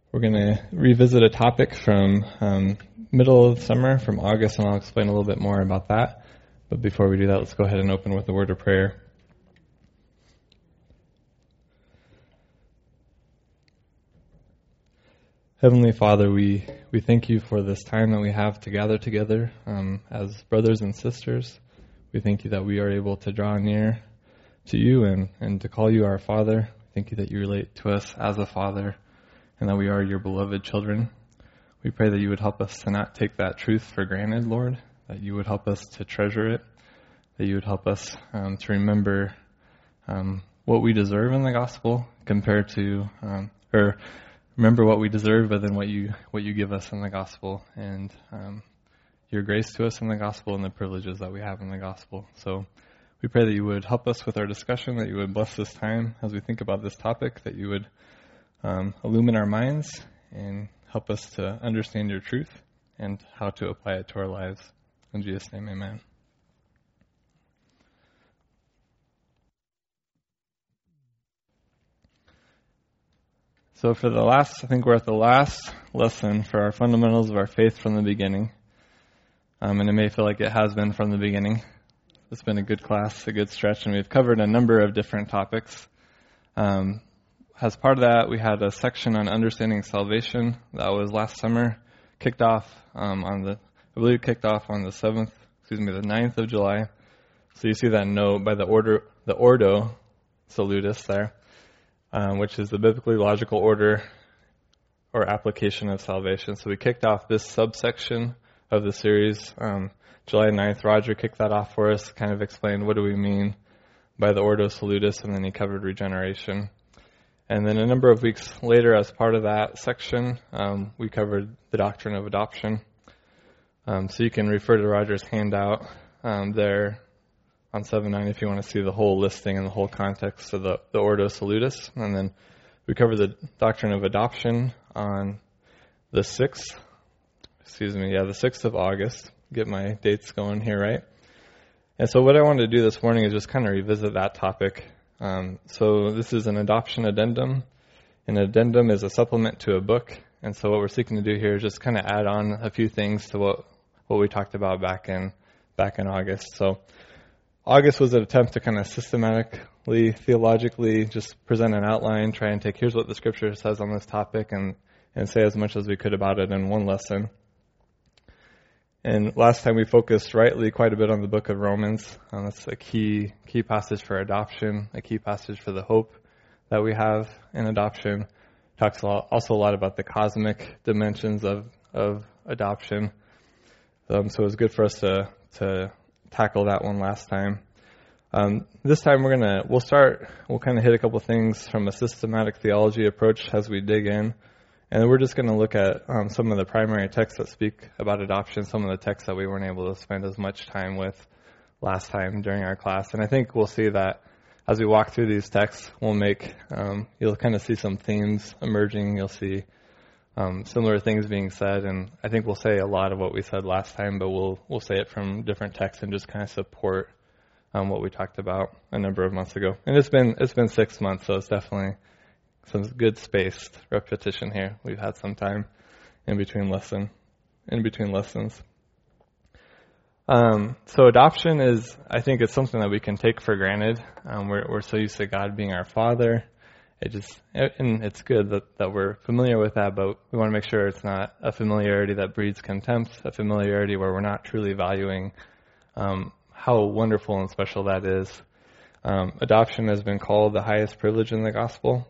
We're going to revisit a topic from middle of summer, from August, and I'll explain a little bit more about that. But before we do that, let's go ahead and open with a word of prayer. Heavenly Father, we thank you for this time that we have to gather together as brothers and sisters. We thank you that we are able to draw near to you and to call you our Father. Thank you that you relate to us as a Father and that we are your beloved children. We pray that you would help us to not take that truth for granted, Lord, that you would help us to treasure it, that you would help us to remember what we deserve in the gospel compared to, or remember what we deserve, but then what you give us in the gospel, and your grace to us in the gospel and the privileges that we have in the gospel. So we pray that you would help us with our discussion, that you would bless this time as we think about this topic, that you would illumine our minds and help us to understand your truth and how to apply it to our lives. In Jesus' name, amen. So I think we're at the last lesson for our fundamentals of our faith from the beginning. And it may feel like it has been from the beginning. It's been a good class, a good stretch, and we've covered a number of different topics. As part of that, we had a section on understanding salvation that was last summer, kicked off on the 9th of July. So you see that note by the Ordo Salutis there, which is the biblically logical order or application of salvation. So we kicked off this subsection of the series July 9th. Roger kicked that off for us, kind of explained what do we mean by the Ordo Salutis, and then he covered regeneration. And then a number of weeks later, as part of that section, we covered the doctrine of adoption. So you can refer to Roger's handout there on 7-9 if you want to see the whole listing and the whole context of the Ordo Salutis. And then we covered the doctrine of adoption on the 6th of August. Get my dates going here, right? And so what I wanted to do this morning is just kind of revisit that topic. So this is an adoption addendum. An addendum is a supplement to a book. And so what we're seeking to do here is just kind of add on a few things to what we talked about back in August. So August was an attempt to kind of systematically, theologically, just present an outline, try and take, here's what the scripture says on this topic, and say as much as we could about it in one lesson. And last time we focused rightly quite a bit on the book of Romans. That's a key passage for adoption, a key passage for the hope that we have in adoption. Talks also a lot about the cosmic dimensions of adoption. So it was good for us to tackle that one last time. This time we'll kind of hit a couple things from a systematic theology approach as we dig in. And we're just going to look at some of the primary texts that speak about adoption, some of the texts that we weren't able to spend as much time with last time during our class. And I think we'll see that as we walk through these texts, you'll kind of see some themes emerging. You'll see similar things being said. And I think we'll say a lot of what we said last time, but we'll say it from different texts and just kind of support what we talked about a number of months ago. And it's been 6 months, so it's definitely some good spaced repetition here. We've had some time in between lessons. So adoption is, I think it's something that we can take for granted. We're so used to God being our Father. And it's good that we're familiar with that, but we want to make sure it's not a familiarity that breeds contempt, a familiarity where we're not truly valuing how wonderful and special that is. Adoption has been called the highest privilege in the gospel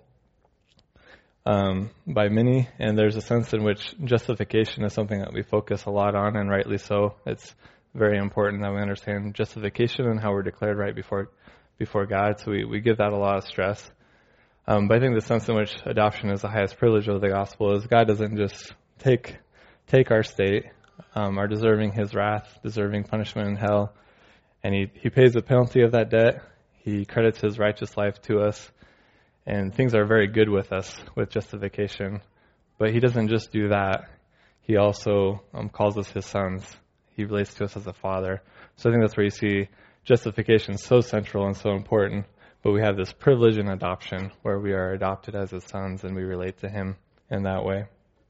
by many, and there's a sense in which justification is something that we focus a lot on, and rightly so. It's very important that we understand justification and how we're declared right before God, so we give that a lot of stress. But I think the sense in which adoption is the highest privilege of the gospel is God doesn't just take our state, our deserving His wrath, deserving punishment in hell, and He pays the penalty of that debt. He credits His righteous life to us. And things are very good with us with justification. But He doesn't just do that. He also calls us His sons. He relates to us as a father. So I think that's where you see justification so central and so important. But we have this privilege in adoption where we are adopted as His sons and we relate to Him in that way.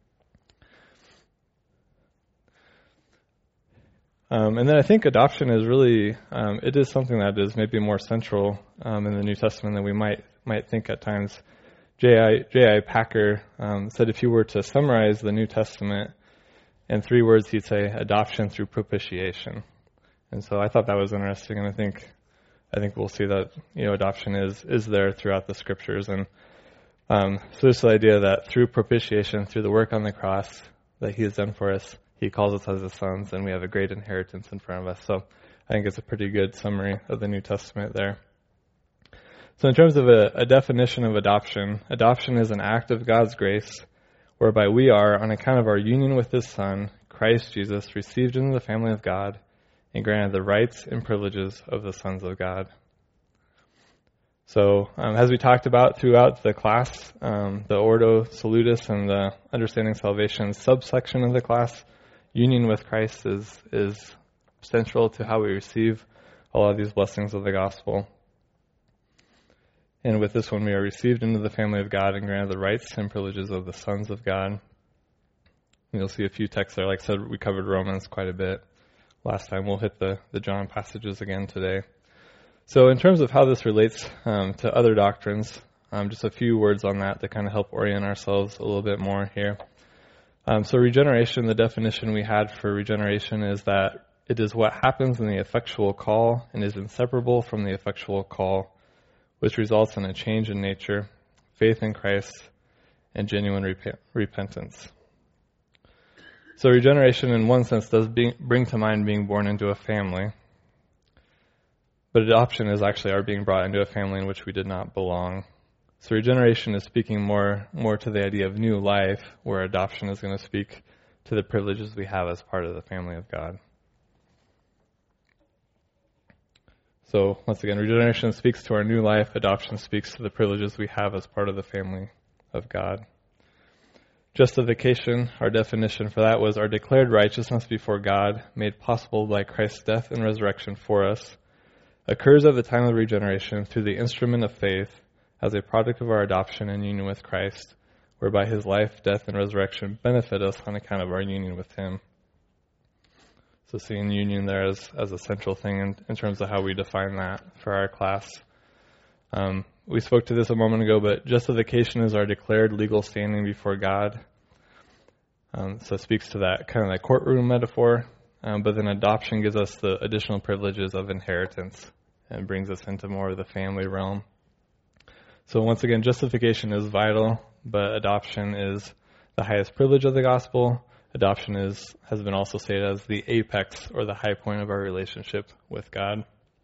And then I think adoption is really, it is something that is maybe more central in the New Testament than we might think at times. J.I. Packer said if you were to summarize the New Testament in 3 words, he'd say adoption through propitiation. And so I thought that was interesting, and I think we'll see that adoption is there throughout the Scriptures, and so this idea that through propitiation, through the work on the cross that He has done for us, He calls us as His sons, and we have a great inheritance in front of us. So I think it's a pretty good summary of the New Testament there. So in terms of a definition of adoption, adoption is an act of God's grace whereby we are, on account of our union with His Son, Christ Jesus, received into the family of God and granted the rights and privileges of the sons of God. So as we talked about throughout the class, the Ordo Salutis and the Understanding Salvation subsection of the class, union with Christ is central to how we receive all of these blessings of the gospel. And with this one, we are received into the family of God and granted the rights and privileges of the sons of God. And you'll see a few texts there. Like I said, we covered Romans quite a bit last time. We'll hit the John passages again today. So in terms of how this relates to other doctrines, just a few words on that to kind of help orient ourselves a little bit more here. So regeneration, the definition we had for regeneration is that it is what happens in the effectual call and is inseparable from the effectual call, which results in a change in nature, faith in Christ, and genuine repentance. So regeneration, in one sense, does bring to mind being born into a family. But adoption is actually our being brought into a family in which we did not belong. So regeneration is speaking more to the idea of new life, where adoption is going to speak to the privileges we have as part of the family of God. So once again, regeneration speaks to our new life. Adoption speaks to the privileges we have as part of the family of God. Justification, our definition for that was our declared righteousness before God, made possible by Christ's death and resurrection for us, occurs at the time of regeneration through the instrument of faith as a product of our adoption and union with Christ, whereby His life, death, and resurrection benefit us on account of our union with Him. So seeing union there as a central thing in terms of how we define that for our class. We spoke to this a moment ago, but justification is our declared legal standing before God. So it speaks to that kind of that courtroom metaphor. But then adoption gives us the additional privileges of inheritance and brings us into more of the family realm. So once again, justification is vital, but adoption is the highest privilege of the gospel. Adoption has been also stated as the apex or the high point of our relationship with God.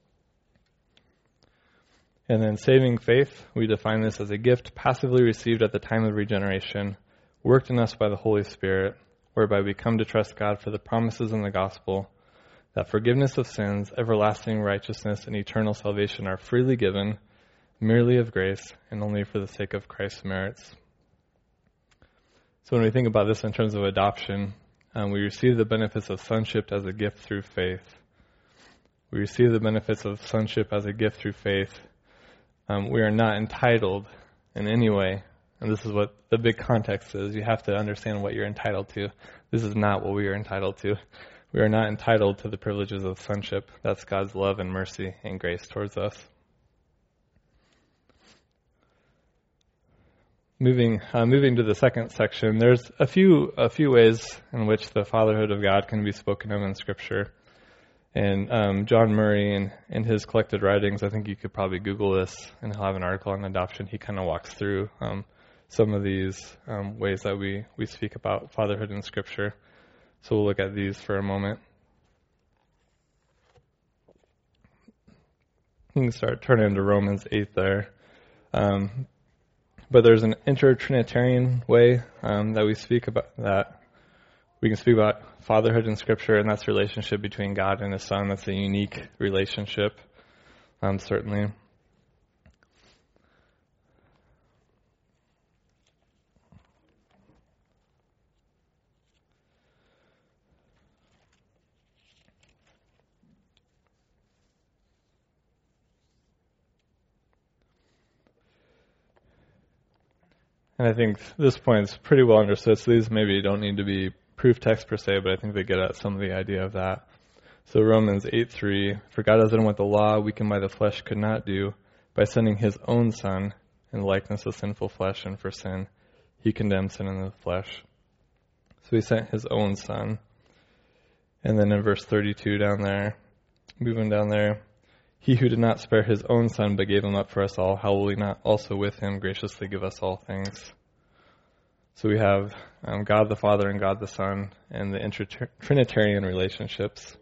And then saving faith, we define this as a gift passively received at the time of regeneration, worked in us by the Holy Spirit, whereby we come to trust God for the promises in the gospel, that forgiveness of sins, everlasting righteousness, and eternal salvation are freely given, merely of grace, and only for the sake of Christ's merits. So when we think about this in terms of adoption, we receive the benefits of sonship as a gift through faith. We receive the benefits of sonship as a gift through faith. We are not entitled in any way, and this is what the big context is. You have to understand what you're entitled to. This is not what we are entitled to. We are not entitled to the privileges of sonship. That's God's love and mercy and grace towards us. Moving to the second section, there's a few ways in which the fatherhood of God can be spoken of in Scripture. And John Murray, in his collected writings, I think you could probably Google this, and he'll have an article on adoption. He kind of walks through some of these ways that we speak about fatherhood in Scripture. So we'll look at these for a moment. You can start turning to Romans 8 there. But there's an inter-Trinitarian way that we speak about that. We can speak about fatherhood in Scripture, and that's the relationship between God and His Son. That's a unique relationship, certainly. And I think this point is pretty well understood, so these maybe don't need to be proof text per se, but I think they get at some of the idea of that. So Romans 8:3, for God has done what the law, weakened by the flesh, could not do, by sending his own Son in the likeness of sinful flesh, and for sin, he condemned sin in the flesh. So he sent his own Son. And then in verse 32 down there, moving down there, he who did not spare his own Son, but gave him up for us all, how will he not also with him graciously give us all things? So we have God the Father and God the Son and the Trinitarian relationships.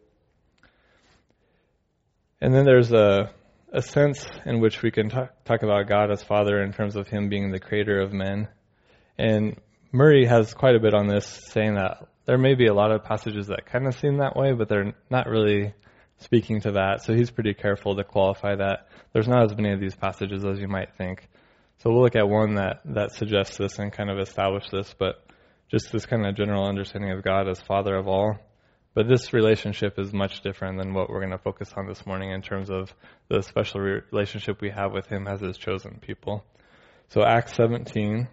And then there's a sense in which we can talk about God as Father in terms of him being the creator of men. And Murray has quite a bit on this, saying that there may be a lot of passages that kind of seem that way, but they're not really speaking to that. So he's pretty careful to qualify that there's not as many of these passages as you might think. So we'll look at one that suggests this and kind of establish this, but just this kind of general understanding of God as Father of all. But this relationship is much different than what we're going to focus on this morning in terms of the special relationship we have with him as his chosen people. So Acts 17.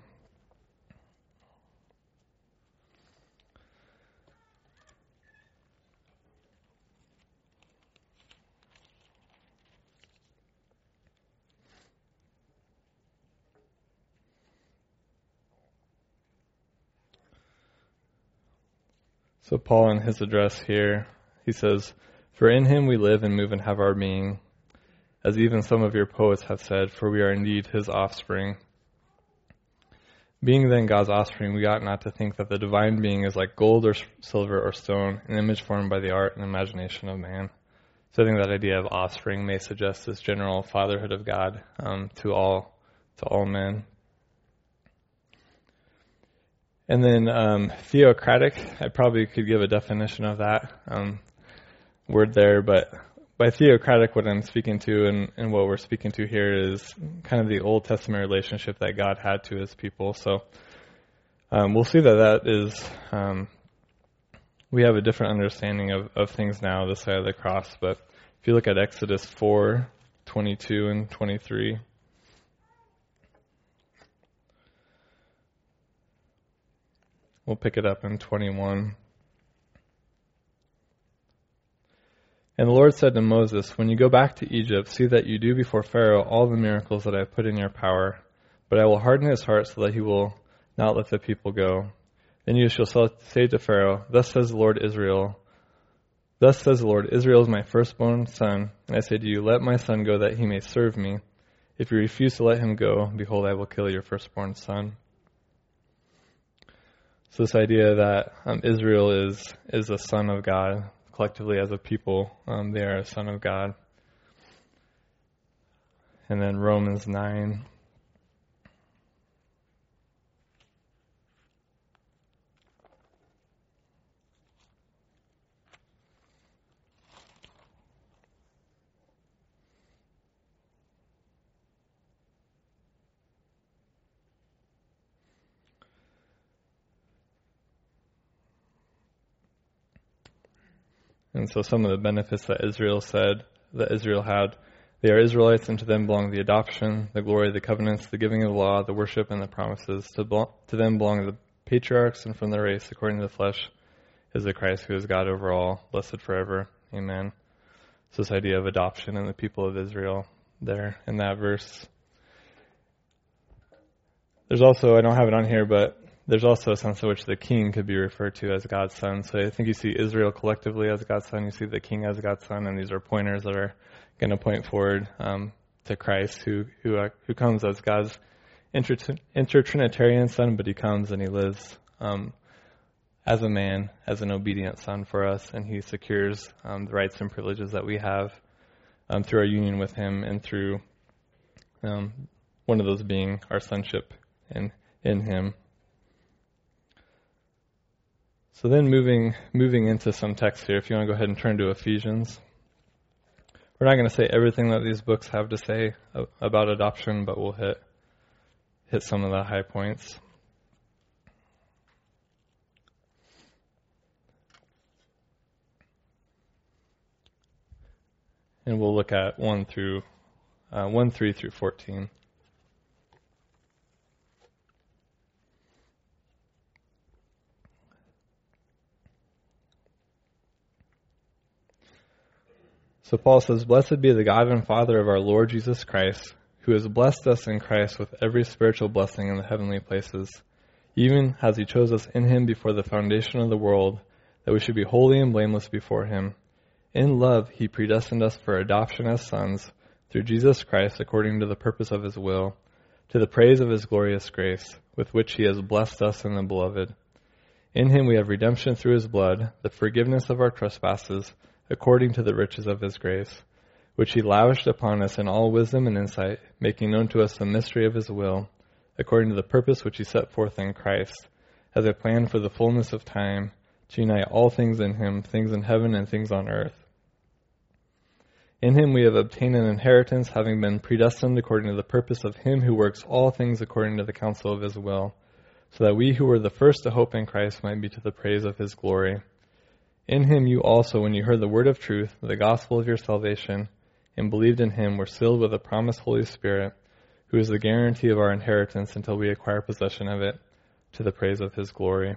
So Paul, in his address here, he says, for in him we live and move and have our being, as even some of your poets have said, for we are indeed his offspring. Being then God's offspring, we ought not to think that the divine being is like gold or silver or stone, an image formed by the art and imagination of man. So I think that idea of offspring may suggest this general fatherhood of God to all men. And then theocratic, I probably could give a definition of that word there, but by theocratic, what I'm speaking to and what we're speaking to here is kind of the Old Testament relationship that God had to his people. So we'll see that is, we have a different understanding of things now this side of the cross, but if you look at Exodus 4:22 and 23, we'll pick it up in 21. And the Lord said to Moses, when you go back to Egypt, see that you do before Pharaoh all the miracles that I have put in your power, but I will harden his heart so that he will not let the people go. Then you shall say to Pharaoh, thus says the Lord, Israel is my firstborn son, and I say to you, let my son go that he may serve me. If you refuse to let him go, behold, I will kill your firstborn son. So this idea that Israel is a son of God, collectively as a people, they are a son of God. And then Romans 9. And so some of the benefits that Israel had, they are Israelites, and to them belong the adoption, the glory, the covenants, the giving of the law, the worship, and the promises. To them belong the patriarchs, and from the race, according to the flesh, is the Christ who is God over all, blessed forever. Amen. So this idea of adoption and the people of Israel there in that verse. There's also, I don't have it on here, but there's also a sense in which the king could be referred to as God's son. So I think you see Israel collectively as God's son, you see the king as God's son, and these are pointers that are going to point forward to Christ, who comes as God's intertrinitarian son, but he comes and he lives as a man, as an obedient son for us, and he secures the rights and privileges that we have through our union with him and through one of those being our sonship in him. So then moving into some text here, if you want to go ahead and turn to Ephesians. We're not going to say everything that these books have to say about adoption, but we'll hit some of the high points. And we'll look at 1:3 through 14. So Paul says, "Blessed be the God and Father of our Lord Jesus Christ, who has blessed us in Christ with every spiritual blessing in the heavenly places, even as he chose us in him before the foundation of the world, that we should be holy and blameless before him. In love he predestined us for adoption as sons, through Jesus Christ, according to the purpose of his will, to the praise of his glorious grace, with which he has blessed us in the Beloved. In him we have redemption through his blood, the forgiveness of our trespasses, according to the riches of his grace, which he lavished upon us in all wisdom and insight, making known to us the mystery of his will, according to the purpose which he set forth in Christ, as a plan for the fullness of time, to unite all things in him, things in heaven and things on earth. In him we have obtained an inheritance, having been predestined according to the purpose of him who works all things according to the counsel of his will, so that we who were the first to hope in Christ might be to the praise of his glory. In him you also, when you heard the word of truth, the gospel of your salvation, and believed in him, were sealed with the promised Holy Spirit, who is the guarantee of our inheritance until we acquire possession of it, to the praise of his glory."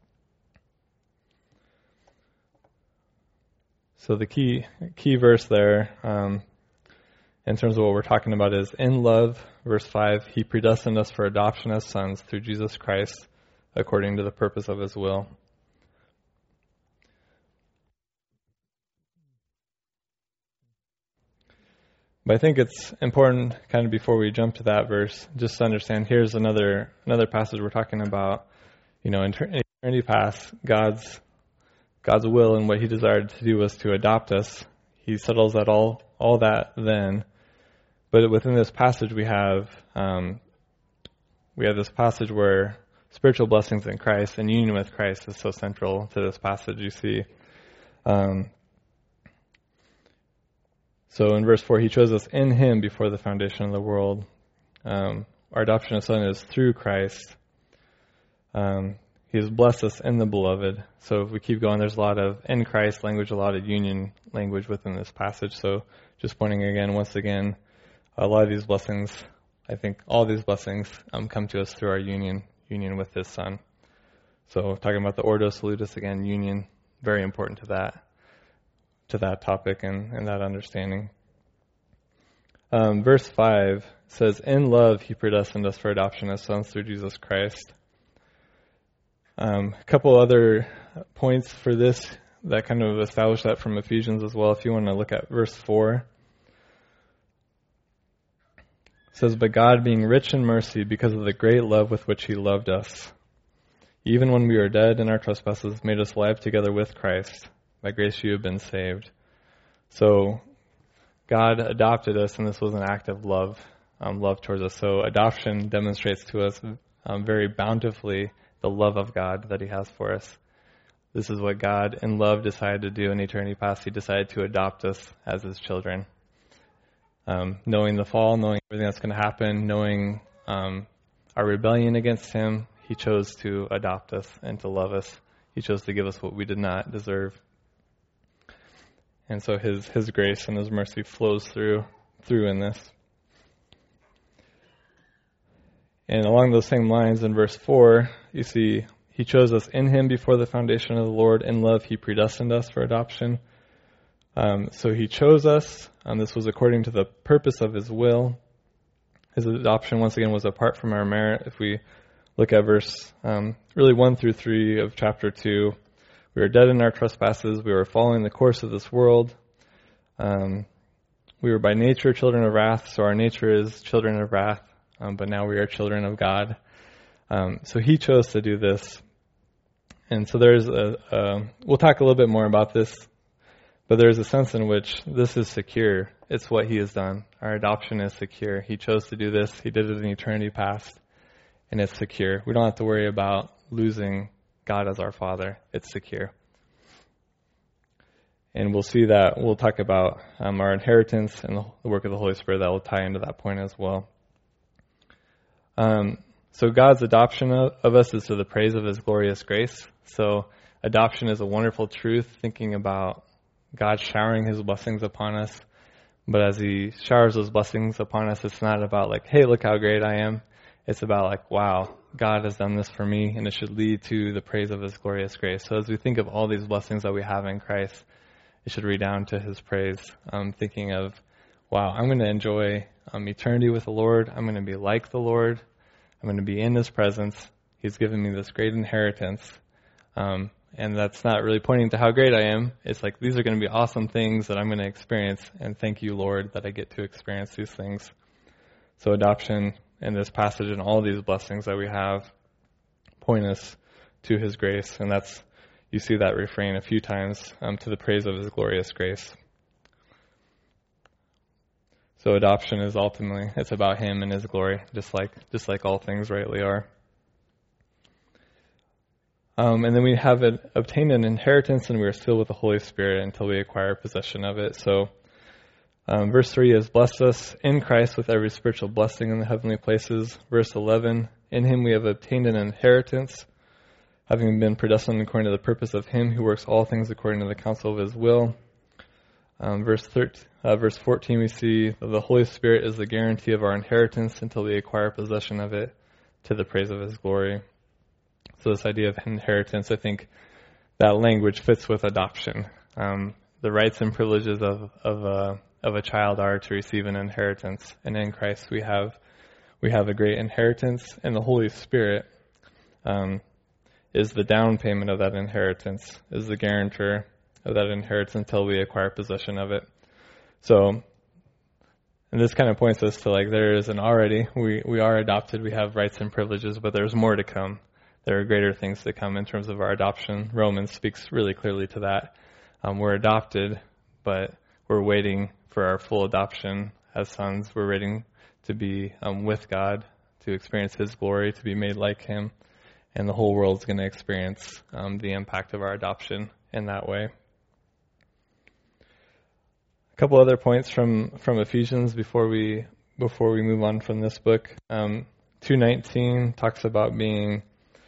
So the key verse there, in terms of what we're talking about, is in love, verse 5, he predestined us for adoption as sons through Jesus Christ, according to the purpose of his will. But I think it's important, kind of before we jump to that verse, just to understand, here's another passage we're talking about, in eternity past, God's will and what he desired to do was to adopt us. He settles that all that then. But within this passage we have this passage where spiritual blessings in Christ and union with Christ is so central to this passage, you see. So in verse 4, he chose us in him before the foundation of the world. Our adoption of son is through Christ. He has blessed us in the Beloved. So if we keep going, there's a lot of in Christ language, a lot of union language within this passage. So just pointing once again, a lot of these blessings, I think all these blessings come to us through our union with his son. So talking about the Ordo Salutis again, union, very important to that topic and that understanding. Verse 5 says, "In love he predestined us for adoption as sons through Jesus Christ." A couple other points for this that kind of establish that from Ephesians as well. If you want to look at verse 4, it says, "But God, being rich in mercy, because of the great love with which he loved us, even when we were dead in our trespasses, made us alive together with Christ. By grace you have been saved." So God adopted us, and this was an act of love towards us. So adoption demonstrates to us very bountifully the love of God that he has for us. This is what God in love decided to do in eternity past. He decided to adopt us as his children. Knowing the fall, knowing everything that's going to happen, knowing our rebellion against him, he chose to adopt us and to love us. He chose to give us what we did not deserve. And so his grace and his mercy flows through in this. And along those same lines, in verse 4, you see, he chose us in him before the foundation of the Lord. In love, he predestined us for adoption. So he chose us. This was according to the purpose of his will. His adoption, once again, was apart from our merit. If we look at verse 1 through 3 of chapter 2, we were dead in our trespasses. We were following the course of this world. We were by nature children of wrath, so our nature is children of wrath. But now we are children of God. So he chose to do this. And so there's we'll talk a little bit more about this, but there's a sense in which this is secure. It's what he has done. Our adoption is secure. He chose to do this. He did it in eternity past, and it's secure. We don't have to worry about losing God as our Father. It's secure. And we'll see that. We'll talk about our inheritance and the work of the Holy Spirit that will tie into that point as well. So God's adoption of us is to the praise of his glorious grace. So adoption is a wonderful truth, thinking about God showering his blessings upon us. But as he showers those blessings upon us, it's not about like, hey, look how great I am. It's about like, wow, God has done this for me, and it should lead to the praise of his glorious grace. So as we think of all these blessings that we have in Christ, it should redound to his praise. Thinking of, wow, I'm going to enjoy eternity with the Lord. I'm going to be like the Lord. I'm going to be in his presence. He's given me this great inheritance. And that's not really pointing to how great I am. It's like, these are going to be awesome things that I'm going to experience. And thank you, Lord, that I get to experience these things. So adoption and this passage and all these blessings that we have point us to his grace. And you see that refrain a few times, to the praise of his glorious grace. So adoption is ultimately, it's about him and his glory, just like all things rightly are. And then we have obtained an inheritance, and we are sealed with the Holy Spirit until we acquire possession of it. So verse 3 is, blessed us in Christ with every spiritual blessing in the heavenly places. Verse 11, in him we have obtained an inheritance, having been predestined according to the purpose of him who works all things according to the counsel of his will. Verse 14, we see that the Holy Spirit is the guarantee of our inheritance until we acquire possession of it to the praise of his glory. So this idea of inheritance, I think that language fits with adoption. The rights and privileges of a child are to receive an inheritance, and in Christ we have a great inheritance, and the Holy Spirit is the down payment of that inheritance, is the guarantor of that inheritance until we acquire possession of it. So, and this kind of points us to, like, there is we are adopted, we have rights and privileges, but there's more to come. There are greater things to come in terms of our adoption. Romans speaks really clearly to that. We're adopted, but we're waiting for our full adoption as sons. We're waiting to be with God, to experience his glory, to be made like him. And the whole world's going to experience the impact of our adoption in that way. A couple other points from Ephesians before we move on from this book. 2:19 talks about being,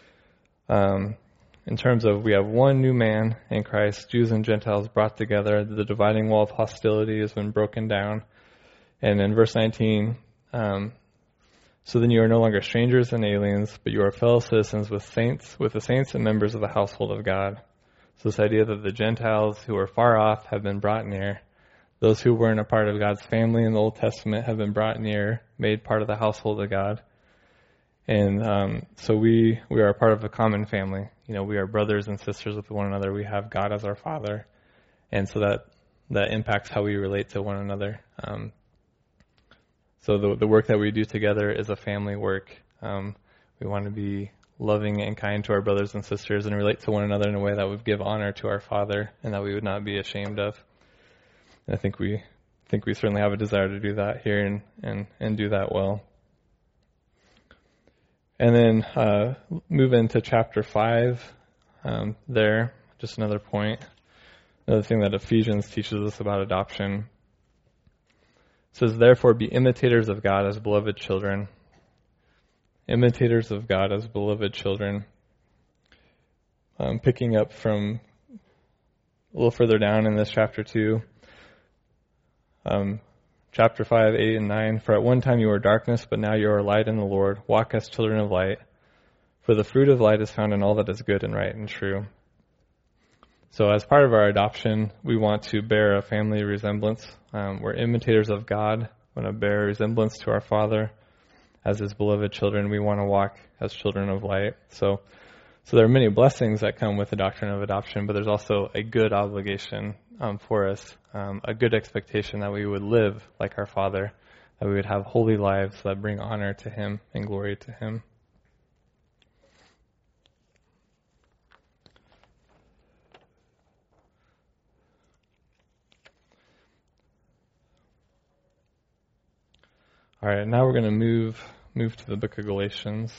in terms of, we have one new man in Christ, Jews and Gentiles brought together. The dividing wall of hostility has been broken down. And in verse 19, so then you are no longer strangers and aliens, but you are fellow citizens with the saints and members of the household of God. So this idea that the Gentiles who are far off have been brought near. Those who weren't a part of God's family in the Old Testament have been brought near, made part of the household of God. And so we are a part of a common family. You know, we are brothers and sisters with one another. We have God as our Father. And so that impacts how we relate to one another. So the work that we do together is a family work. We want to be loving and kind to our brothers and sisters and relate to one another in a way that would give honor to our Father and that we would not be ashamed of. And I think we certainly have a desire to do that here and do that well. And then move into chapter 5 there. Just another point. Another thing that Ephesians teaches us about adoption. It says, therefore, be imitators of God as beloved children. Imitators of God as beloved children. Picking up from a little further down in this chapter 2. Chapter 5, 8, and 9. For at one time you were darkness, but now you are light in the Lord. Walk as children of light. For the fruit of light is found in all that is good and right and true. So as part of our adoption, we want to bear a family resemblance. We're imitators of God. We want to bear a resemblance to our Father. As his beloved children, we want to walk as children of light. So there are many blessings that come with the doctrine of adoption, but there's also a good obligation for us, a good expectation that we would live like our Father, that we would have holy lives that bring honor to him and glory to him. All right, now we're going to move to the book of Galatians.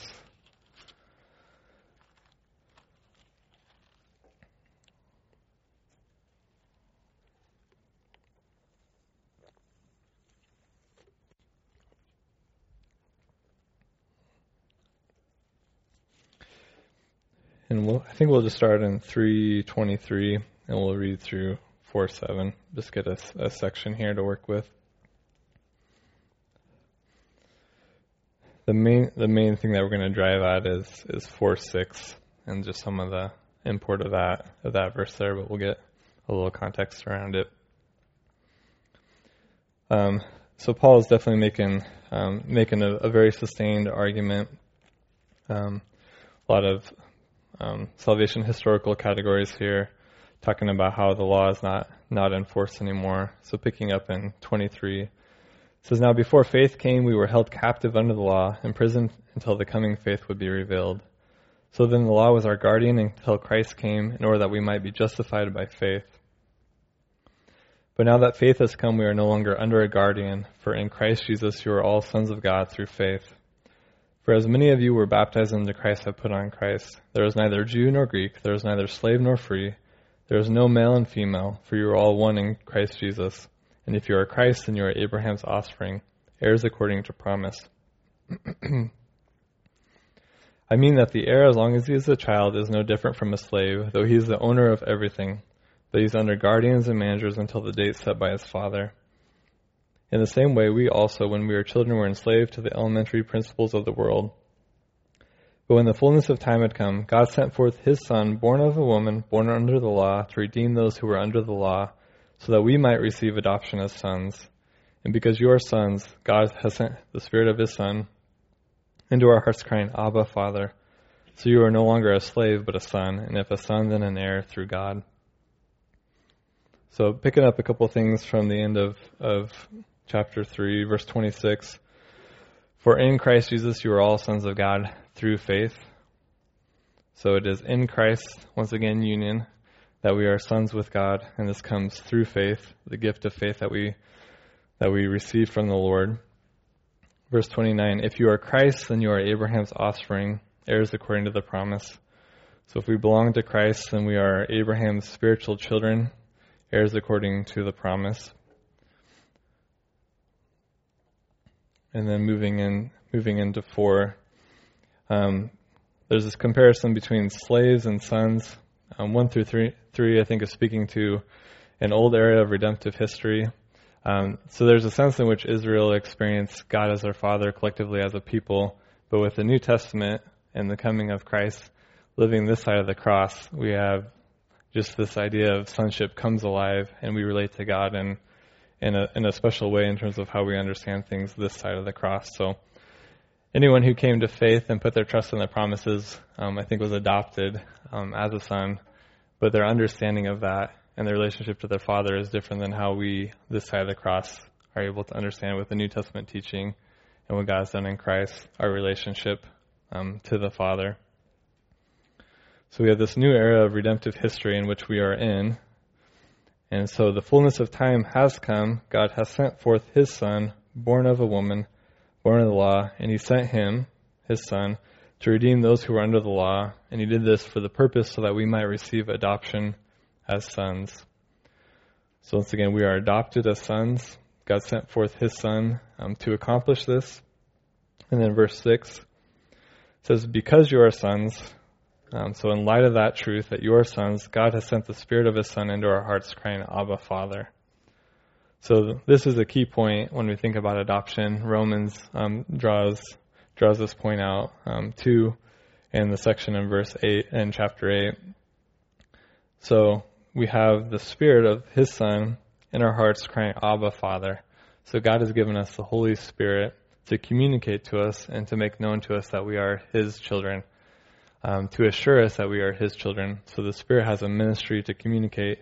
And I think we'll just start in 3:23, and we'll read through 4:7. Just get a section here to work with. The main thing that we're going to drive at is 4:6, and just some of the import of that verse there. But we'll get a little context around it. So Paul is definitely making a very sustained argument. A lot of salvation historical categories here, talking about how the law is not enforced anymore. So picking up in 23, it says, "Now before faith came, we were held captive under the law, imprisoned until the coming faith would be revealed. So then the law was our guardian until Christ came, in order that we might be justified by faith. But now that faith has come, we are no longer under a guardian, for in Christ Jesus you are all sons of God through faith. For as many of you were baptized into Christ have put on Christ. There is neither Jew nor Greek, there is neither slave nor free, there is no male and female, for you are all one in Christ Jesus. And if you are Christ, then you are Abraham's offspring, heirs according to promise." I mean that the heir, as long as he is a child, is no different from a slave, though he is the owner of everything. But he is under guardians and managers until the date set by his father. In the same way, we also, when we were children, were enslaved to the elementary principles of the world. But when the fullness of time had come, God sent forth his Son, born of a woman, born under the law, to redeem those who were under the law, so that we might receive adoption as sons. And because you are sons, God has sent the Spirit of his Son into our hearts, crying, "Abba, Father." So you are no longer a slave, but a son, and if a son, then an heir through God. So picking up a couple things from the end of chapter 3, verse 26. "For in Christ Jesus you are all sons of God through faith." So it is in Christ, once again union, that we are sons with God, and this comes through faith, the gift of faith that we receive from the Lord. Verse 29, "If you are Christ, then you are Abraham's offspring, heirs according to the promise." So if we belong to Christ, then we are Abraham's spiritual children, heirs according to the promise. And then moving into 4, there's this comparison between slaves and sons. 1 through 3, I think, is speaking to an old era of redemptive history. So there's a sense in which Israel experienced God as their father collectively as a people, but with the New Testament and the coming of Christ living this side of the cross, we have just this idea of sonship comes alive, and we relate to God in a special way in terms of how we understand things this side of the cross. So anyone who came to faith and put their trust in the promises, I think, was adopted as a son, but their understanding of that and their relationship to their father is different than how we, this side of the cross, are able to understand with the New Testament teaching and what God has done in Christ, our relationship to the Father. So we have this new era of redemptive history in which we are in. And so the fullness of time has come. God has sent forth his Son, born of a woman, born of the law, and he sent him, his Son, to redeem those who were under the law. And he did this for the purpose so that we might receive adoption as sons. So once again, we are adopted as sons. God sent forth his Son to accomplish this. And then verse 6 says, "Because you are sons," so in light of that truth, that you are sons, God has sent the Spirit of his Son into our hearts, crying, "Abba, Father." So this is a key point when we think about adoption. Romans draws this point out too in the section in verse 8 in chapter 8. So we have the Spirit of his Son in our hearts crying, "Abba, Father." So God has given us the Holy Spirit to communicate to us and to make known to us that we are his children, to assure us that we are his children. So the Spirit has a ministry to communicate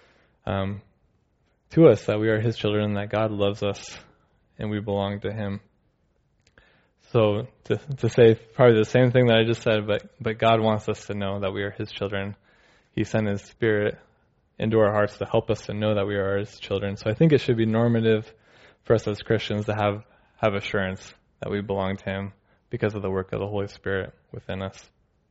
to us that we are his children, and that God loves us and we belong to him. So to say probably the same thing that I just said, but God wants us to know that we are his children. He sent his Spirit into our hearts to help us to know that we are his children. So I think it should be normative for us as Christians to have assurance that we belong to him because of the work of the Holy Spirit within us.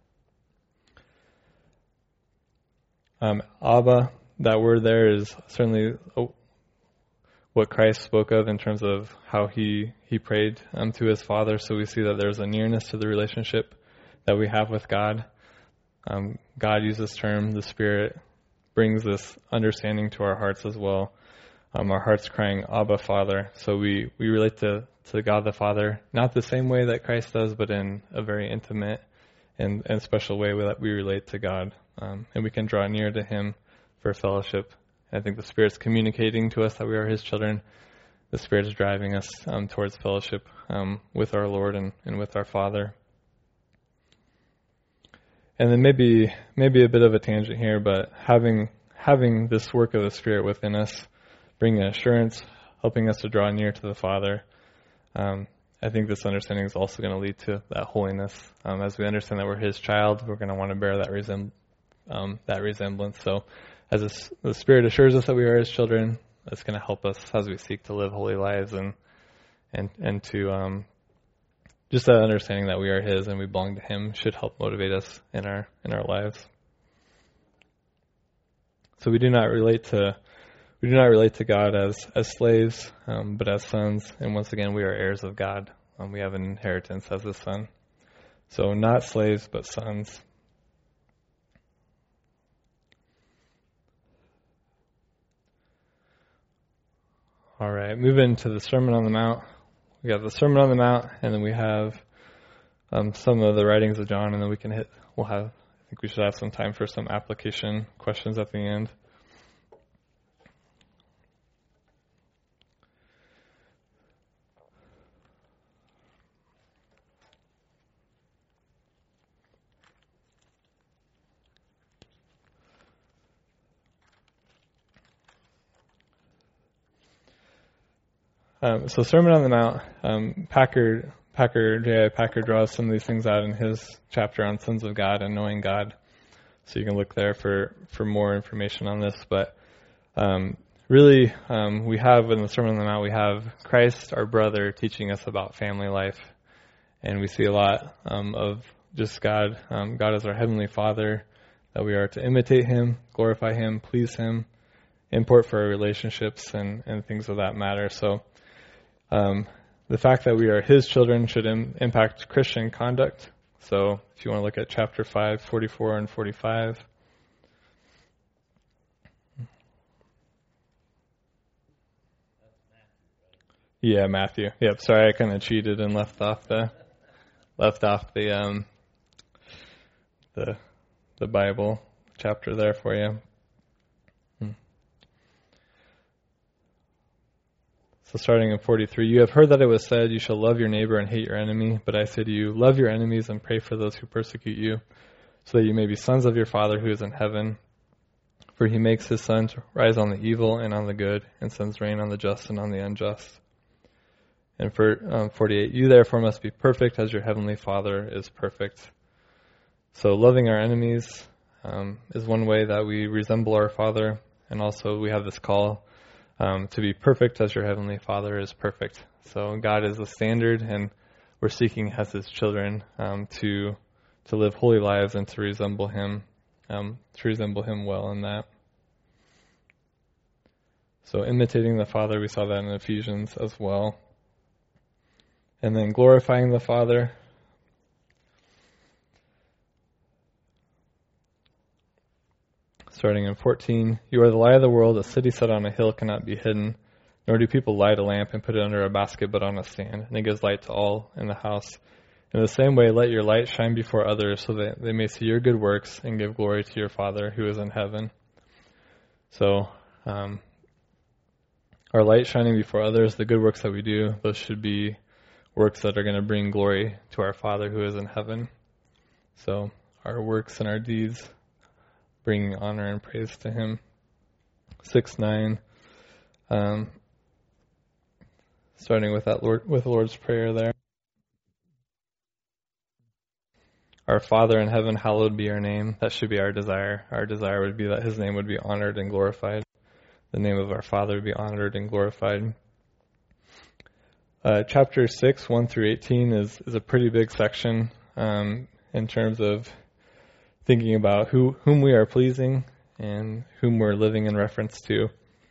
Abba, that word there is certainly what Christ spoke of in terms of how he prayed to his Father. So we see that there's a nearness to the relationship that we have with God. God used this term, the Spirit brings this understanding to our hearts as well. Our hearts crying, "Abba, Father." So we relate to God the Father, not the same way that Christ does, but in a very intimate and special way that we relate to God. And we can draw near to him for fellowship I think the Spirit's communicating to us that we are His children. The Spirit is driving us towards fellowship with our Lord and with our Father. And then maybe a bit of a tangent here, but having this work of the Spirit within us, bringing assurance, helping us to draw near to the Father, I think this understanding is also going to lead to that holiness. As we understand that we're His child, we're going to want to bear that resemblance. So as the Spirit assures us that we are His children, that's going to help us as we seek to live holy lives and to just that understanding that we are His and we belong to Him should help motivate us in our lives. So we do not relate to God as slaves, but as sons. And once again, we are heirs of God. We have an inheritance as a son. So not slaves, but sons. All right, moving to the Sermon on the Mount. We got the Sermon on the Mount, and then we have some of the writings of John, and then I think we should have some time for some application questions at the end. So Sermon on the Mount, J.I. Packer draws some of these things out in his chapter on sons of God and knowing God. So you can look there for more information on this. But really, we have in the Sermon on the Mount, we have Christ, our brother, teaching us about family life. And we see a lot of just God. God is our Heavenly Father, that we are to imitate Him, glorify Him, please Him, import for our relationships and things of that matter. So the fact that we are His children should impact Christian conduct. So if you want to look at chapter 5, 44 and 45. Yeah, Matthew. Yep. Sorry, I kind of cheated and left off the Bible chapter there for you. So starting in 43, you have heard that it was said, you shall love your neighbor and hate your enemy. But I say to you, love your enemies and pray for those who persecute you, so that you may be sons of your Father who is in heaven. For He makes His sun to rise on the evil and on the good, and sends rain on the just and on the unjust. And for 48, you therefore must be perfect as your heavenly Father is perfect. So loving our enemies is one way that we resemble our Father, and also we have this call to be perfect as your heavenly Father is perfect. So God is the standard, and we're seeking as His children to live holy lives and to resemble Him well in that. So imitating the Father, we saw that in Ephesians as well. And then glorifying the Father. Starting in 14, you are the light of the world. A city set on a hill cannot be hidden, nor do people light a lamp and put it under a basket but on a stand, and it gives light to all in the house. In the same way, let your light shine before others so that they may see your good works and give glory to your Father who is in heaven. So, our light shining before others, the good works that we do, those should be works that are going to bring glory to our Father who is in heaven. So, our works and our deeds bringing honor and praise to Him. 6:9, starting with with the Lord's Prayer there. Our Father in heaven, hallowed be your name. That should be our desire. Our desire would be that His name would be honored and glorified. The name of our Father would be honored and glorified. Chapter 6, 1 through 18 is a pretty big section in terms of thinking about whom we are pleasing and whom we're living in reference to.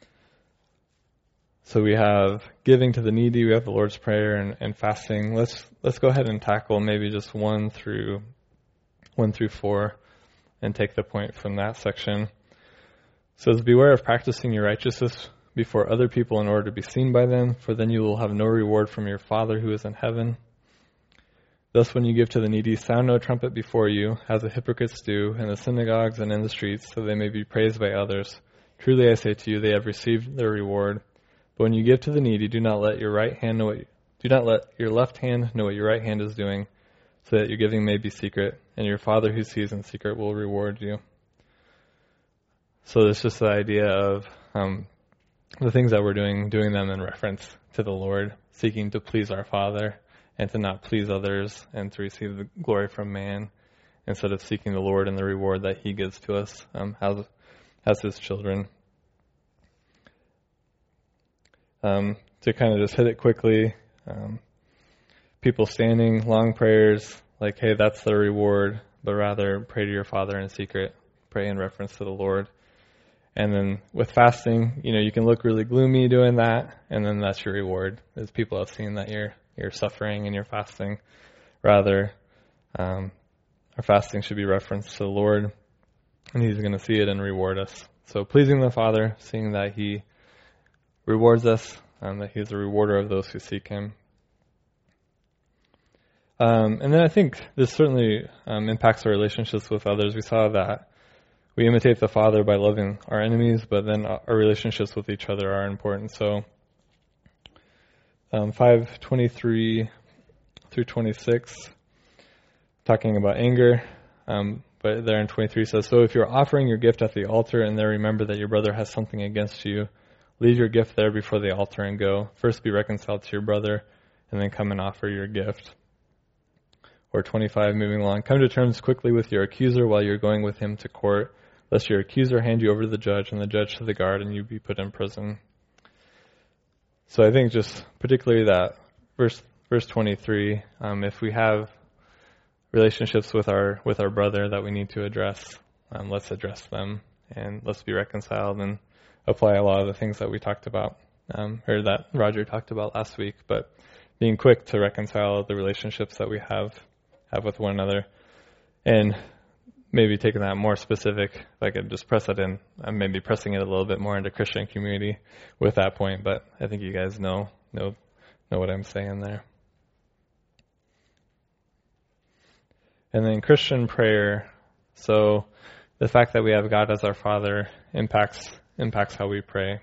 So we have giving to the needy, we have the Lord's Prayer and fasting. Let's go ahead and tackle maybe just 1 through 4 and take the point from that section. It says, beware of practicing your righteousness before other people in order to be seen by them, for then you will have no reward from your Father who is in heaven. Thus, when you give to the needy, sound no trumpet before you, as the hypocrites do in the synagogues and in the streets, so they may be praised by others. Truly I say to you, they have received their reward. But when you give to the needy, do not let your left hand know what your right hand is doing, so that your giving may be secret, and your Father who sees in secret will reward you. So it's just the idea of the things that we're doing them in reference to the Lord, seeking to please our Father and to not please others and to receive the glory from man, instead of seeking the Lord and the reward that He gives to us as His children. To kind of just hit it quickly, people standing, long prayers, like, hey, that's the reward, but rather pray to your Father in secret, pray in reference to the Lord. And then with fasting, you can look really gloomy doing that, and then that's your reward, as people have seen that you're suffering and you're fasting. Rather, our fasting should be referenced to the Lord, and He's going to see it and reward us. So pleasing the Father, seeing that He rewards us, that He is a rewarder of those who seek Him. And then I think this certainly impacts our relationships with others. We saw that we imitate the Father by loving our enemies, but then our relationships with each other are important. So 5:23 through 26, talking about anger, but there in 23 says, so if you're offering your gift at the altar and there remember that your brother has something against you, leave your gift there before the altar and go. First be reconciled to your brother, and then come and offer your gift. Or 25, moving along, come to terms quickly with your accuser while you're going with him to court, lest your accuser hand you over to the judge and the judge to the guard and you be put in prison. So I think just particularly that verse 23, if we have relationships with our brother that we need to address, let's address them and let's be reconciled and apply a lot of the things that we talked about, or that Roger talked about last week, but being quick to reconcile the relationships that we have with one another. And maybe taking that more specific, if I could just press it in, I'm maybe pressing it a little bit more into Christian community with that point, but I think you guys know what I'm saying there. And then Christian prayer, so the fact that we have God as our Father impacts how we pray.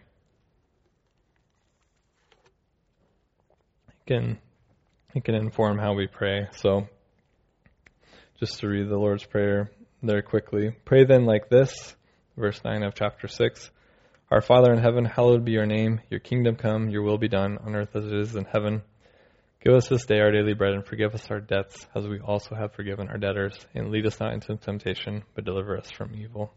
It can inform how we pray. So just to read the Lord's Prayer there quickly. Pray then like this, verse 9 of chapter 6. Our Father in heaven, hallowed be your name. Your kingdom come, your will be done on earth as it is in heaven. Give us this day our daily bread and forgive us our debts as we also have forgiven our debtors. And lead us not into temptation, but deliver us from evil.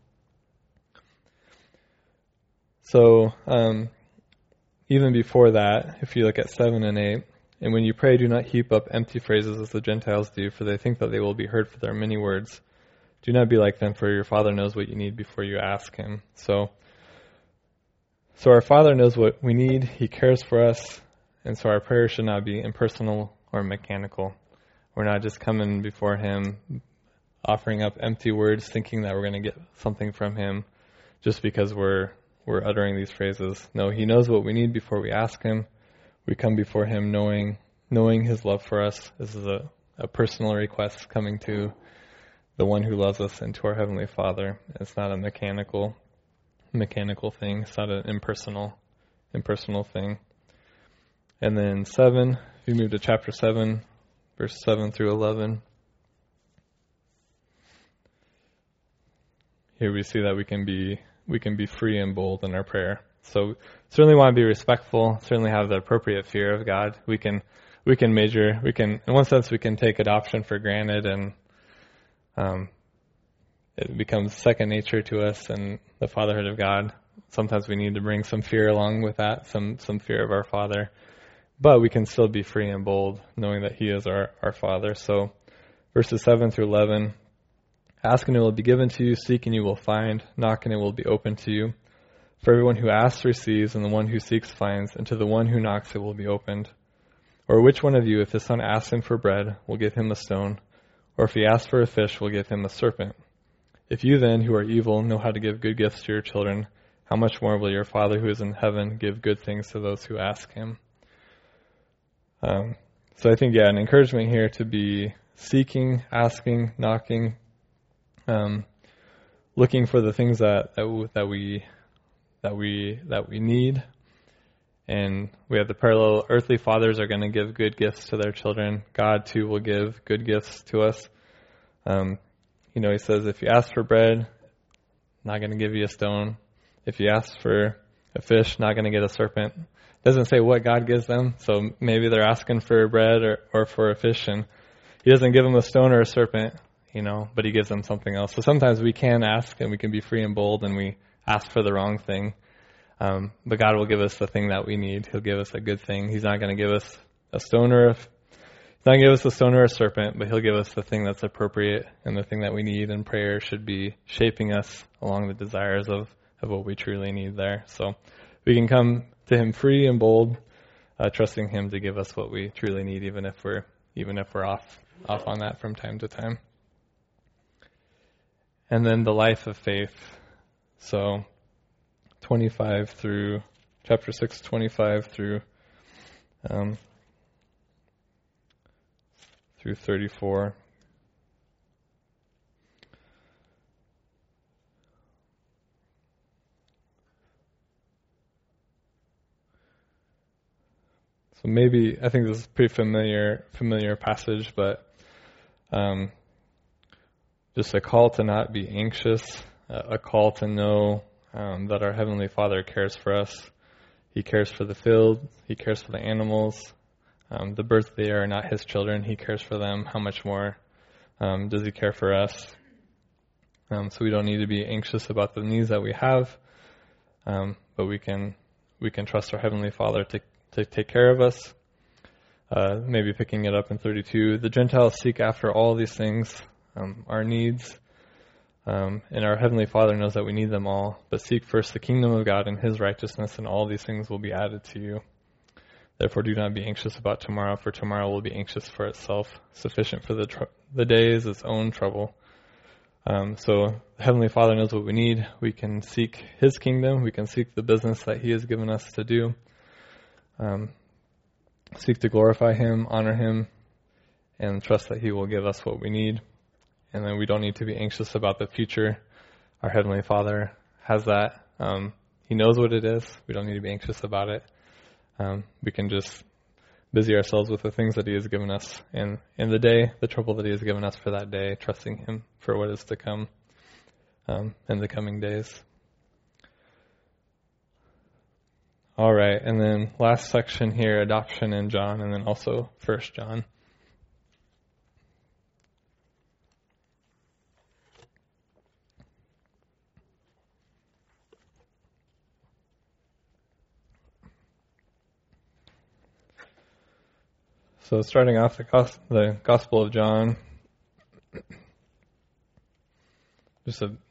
So even before that, if you look at 7 and 8, and when you pray, do not heap up empty phrases as the Gentiles do, for they think that they will be heard for their many words. Do not be like them, for your Father knows what you need before you ask Him. So our Father knows what we need. He cares for us. And so our prayer should not be impersonal or mechanical. We're not just coming before Him, offering up empty words, thinking that we're going to get something from Him just because we're uttering these phrases. No, He knows what we need before we ask Him. We come before Him knowing His love for us. This is a personal request coming to the one who loves us and to our Heavenly Father. It's not a mechanical thing. It's not an impersonal thing. And then 7, if you move to chapter 7, verse 7 through 11. Here we see that we can be free and bold in our prayer. So certainly want to be respectful, certainly have the appropriate fear of God. We can in one sense we can take adoption for granted, and it becomes second nature to us and the fatherhood of God. Sometimes we need to bring some fear along with that, some fear of our Father. But we can still be free and bold, knowing that He is our Father. So verses 7 through 11, ask and it will be given to you, seek and you will find, knock and it will be opened to you. For everyone who asks receives, and the one who seeks finds, and to the one who knocks it will be opened. Or which one of you, if his son asks him for bread, will give him a stone? Or if he asks for a fish, will give him a serpent? If you then, who are evil, know how to give good gifts to your children, how much more will your Father who is in heaven give good things to those who ask Him? So I think, an encouragement here to be seeking, asking, knocking, looking for the things that that we need. And we have the parallel. Earthly fathers are going to give good gifts to their children. God too will give good gifts to us. He says, if you ask for bread, not going to give you a stone. If you ask for a fish, not going to get a serpent. It doesn't say what God gives them. So maybe they're asking for bread or for a fish, and he doesn't give them a stone or a serpent, but he gives them something else. So sometimes we can ask and we can be free and bold and we ask for the wrong thing. But God will give us the thing that we need. He'll give us a good thing. He's not going to give us a stone or a serpent, but he'll give us the thing that's appropriate and the thing that we need. And prayer should be shaping us along the desires of what we truly need there. So we can come to him free and bold, trusting him to give us what we truly need, even if we're off on that from time to time. And then the life of faith. So chapter 6, 25 through 34. So maybe, I think this is a pretty familiar passage, but just a call to not be anxious, a call to know that our Heavenly Father cares for us. He cares for the field. He cares for the animals. The birds of the air are not his children. He cares for them. How much more does he care for us? So we don't need to be anxious about the needs that we have, but we can trust our Heavenly Father to take care of us. Maybe picking it up in 32, the Gentiles seek after all these things, our needs, and our Heavenly Father knows that we need them all. But seek first the kingdom of God and his righteousness, and all these things will be added to you. Therefore do not be anxious about tomorrow, for tomorrow will be anxious for itself. Sufficient for the day is its own trouble. So the Heavenly Father knows what we need. We can seek his kingdom. We can seek the business that he has given us to do. Seek to glorify him, honor him, and trust that he will give us what we need. And then we don't need to be anxious about the future. Our Heavenly Father has that. He knows what it is. We don't need to be anxious about it. We can just busy ourselves with the things that he has given us in the day, the trouble that he has given us for that day, trusting him for what is to come in the coming days. All right, and then last section here, adoption in John, and then also 1 John. So starting off the Gospel of John, just an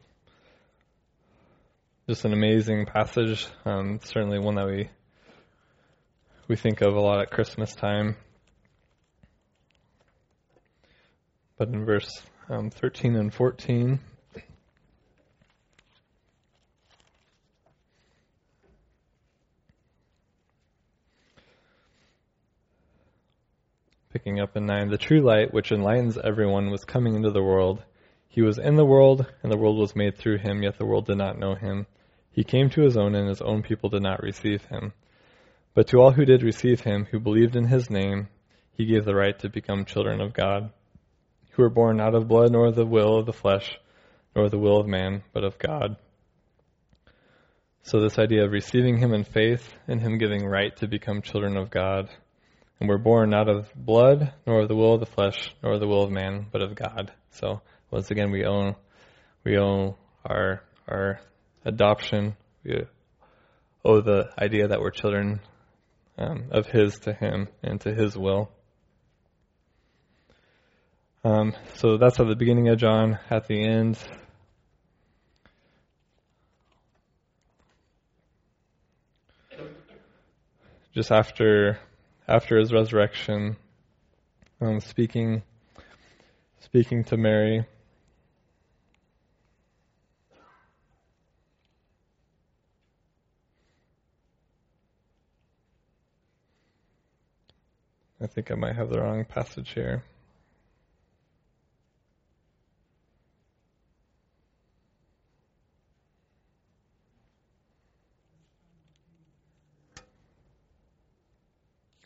amazing passage. Certainly one that we think of a lot at Christmas time. But in verse 13 and 14. Picking up in 9, the true light, which enlightens everyone, was coming into the world. He was in the world, and the world was made through him, yet the world did not know him. He came to his own, and his own people did not receive him. But to all who did receive him, who believed in his name, he gave the right to become children of God, who were born not of blood, nor the will of the flesh, nor the will of man, but of God. So this idea of receiving him in faith, and him giving right to become children of God. And we're born not of blood, nor of the will of the flesh, nor of the will of man, but of God. So once again, we own our adoption. We owe the idea that we're children of his to him and to his will. So that's at the beginning of John. At the end, just after his resurrection, speaking to Mary. I think I might have the wrong passage here.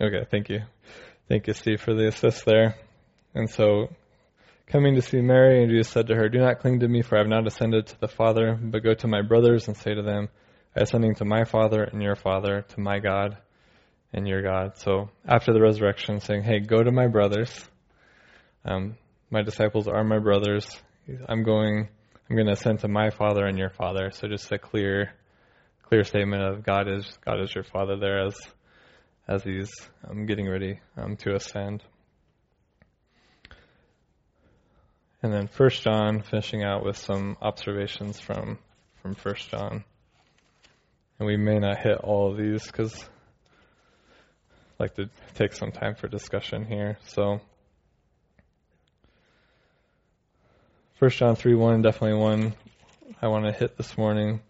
Okay, thank you. Thank you, Steve, for the assist there. And so, coming to see Mary, and Jesus said to her, "Do not cling to me, for I have not ascended to the Father, but go to my brothers and say to them, I ascending to my Father and your Father, to my God and your God." So after the resurrection, saying, hey, go to my brothers. My disciples are my brothers. I'm going to ascend to my Father and your Father. So just a clear statement of God is your Father there as he's getting ready to ascend. And then 1 John, finishing out with some observations from 1 John. And we may not hit all of these because I'd like to take some time for discussion here. So 1 John 3:1, definitely one I want to hit this morning.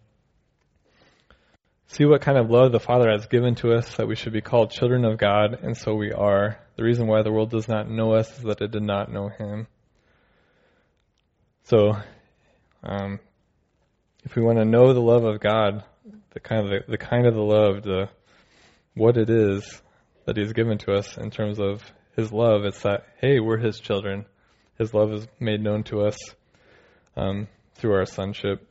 See what kind of love the Father has given to us, that we should be called children of God, and so we are. The reason why the world does not know us is that it did not know him. So, if we want to know the love of God, the kind of the love, what it is that he's given to us in terms of his love, it's that, hey, we're his children. His love is made known to us through our sonship.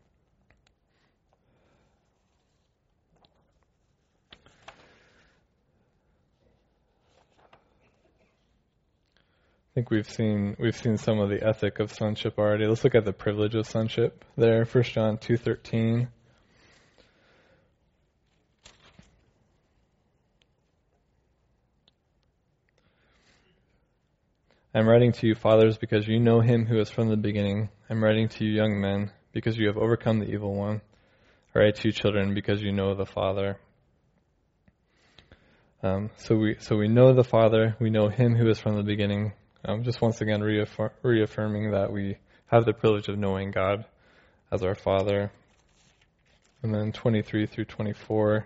I think we've seen some of the ethic of sonship already. Let's look at the privilege of sonship there. 1 John 2:13. I'm writing to you, fathers, because you know him who is from the beginning. I'm writing to you, young men, because you have overcome the evil one. I write to you, children, because you know the Father. So we know the Father. We know him who is from the beginning. Just once again reaffirming that we have the privilege of knowing God as our Father. And then 23 through 24.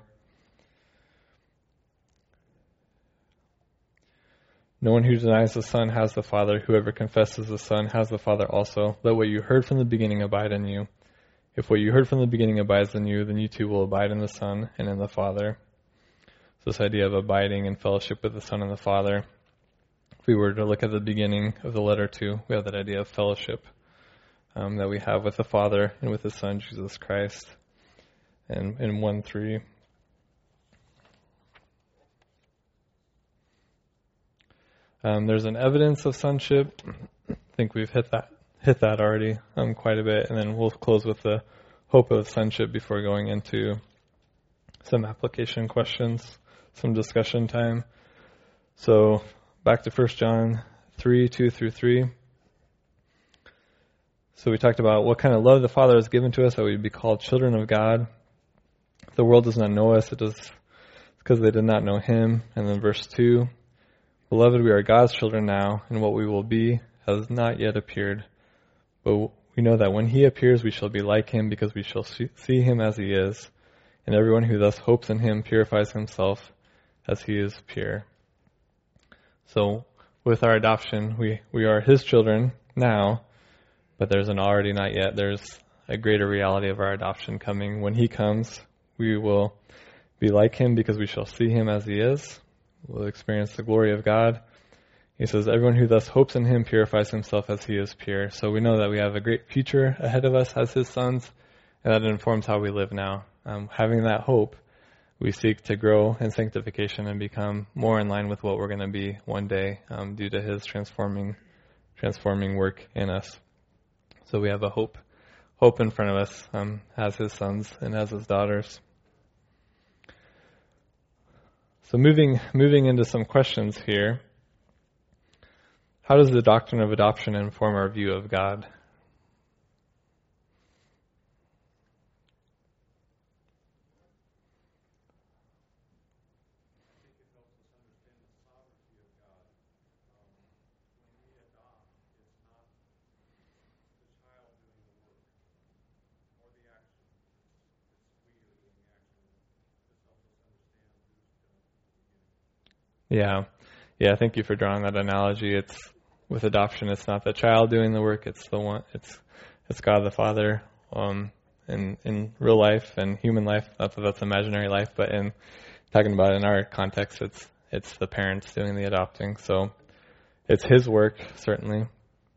No one who denies the Son has the Father. Whoever confesses the Son has the Father also. Let what you heard from the beginning abide in you. If what you heard from the beginning abides in you, then you too will abide in the Son and in the Father. So this idea of abiding in fellowship with the Son and the Father. If we were to look at the beginning of the letter too, we have that idea of fellowship that we have with the Father and with His Son, Jesus Christ. And in 1:3. There's an evidence of sonship. I think we've hit that already quite a bit, and then we'll close with the hope of sonship before going into some application questions, some discussion time. So back to 1 John 3:2-3. So we talked about what kind of love the Father has given to us, that we'd be called children of God. The world does not know us; it's because they did not know Him. And then verse 2. Beloved, we are God's children now, and what we will be has not yet appeared. But we know that when He appears, we shall be like Him, because we shall see Him as He is. And everyone who thus hopes in Him purifies himself as He is pure. So with our adoption, we are His children now, but there's an already not yet. There's a greater reality of our adoption coming. When He comes, we will be like Him, because we shall see Him as He is. We'll experience the glory of God. He says, everyone who thus hopes in Him purifies himself as He is pure. So we know that we have a great future ahead of us as His sons, and that informs how we live now. Having that hope, we seek to grow in sanctification and become more in line with what we're going to be one day due to His transforming work in us. So we have a hope in front of us as His sons and as His daughters. So moving into some questions here. How does the doctrine of adoption inform our view of God? Yeah. Thank you for drawing that analogy. It's with adoption. It's not the child doing the work. It's the one. It's God the Father. In real life and human life, not that that's imaginary life, but in talking about in our context, it's the parents doing the adopting. So it's his work, certainly.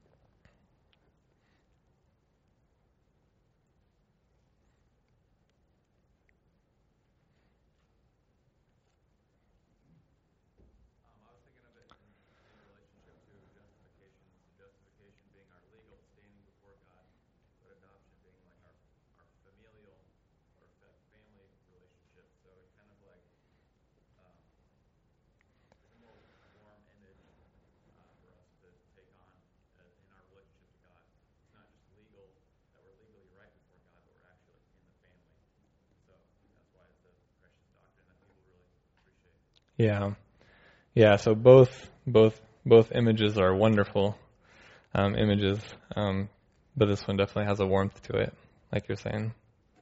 Yeah. Yeah, so both images are wonderful images, but this one definitely has a warmth to it, like you're saying.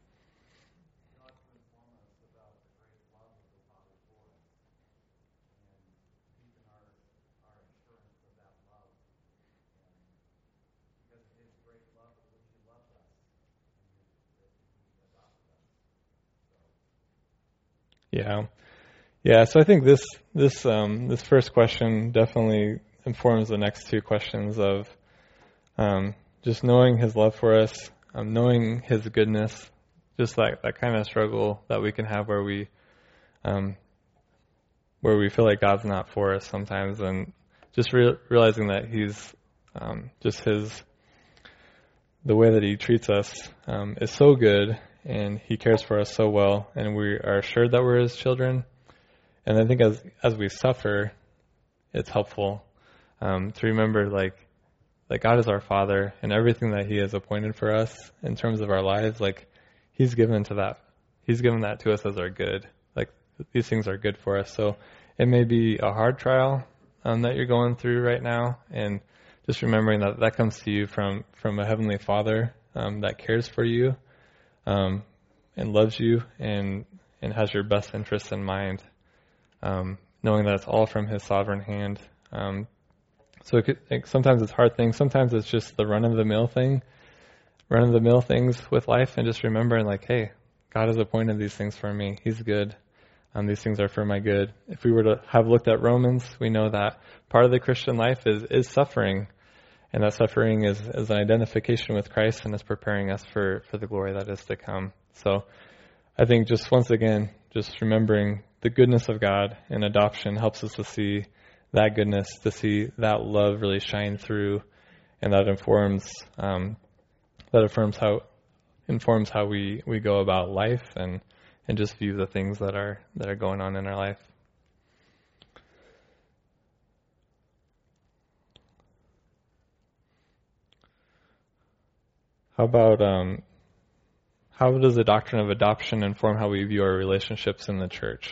Yeah, yeah. So I think this first question definitely informs the next two questions of just knowing His love for us, knowing His goodness, just like that kind of struggle that we can have um, where we feel like God's not for us sometimes, and just realizing that He's just the way that He treats us is so good, and He cares for us so well, and we are assured that we're His children. And I think as we suffer, it's helpful to remember like God is our Father, and everything that He has appointed for us in terms of our lives, like He's given that to us as our good. Like these things are good for us. So it may be a hard trial that you're going through right now, and just remembering that comes to you from a Heavenly Father that cares for you and loves you and has your best interests in mind, knowing that it's all from His sovereign hand. So sometimes it's hard things. Sometimes it's just the run-of-the-mill things with life, and just remembering like, hey, God has appointed these things for me. He's good. These things are for my good. If we were to have looked at Romans, we know that part of the Christian life is suffering. And that suffering is an identification with Christ and is preparing us for the glory that is to come. So I think just once again, just remembering the goodness of God and adoption helps us to see that goodness, to see that love really shine through, and that informs how we go about life and just view the things that are going on in our life. How about how does the doctrine of adoption inform how we view our relationships in the church?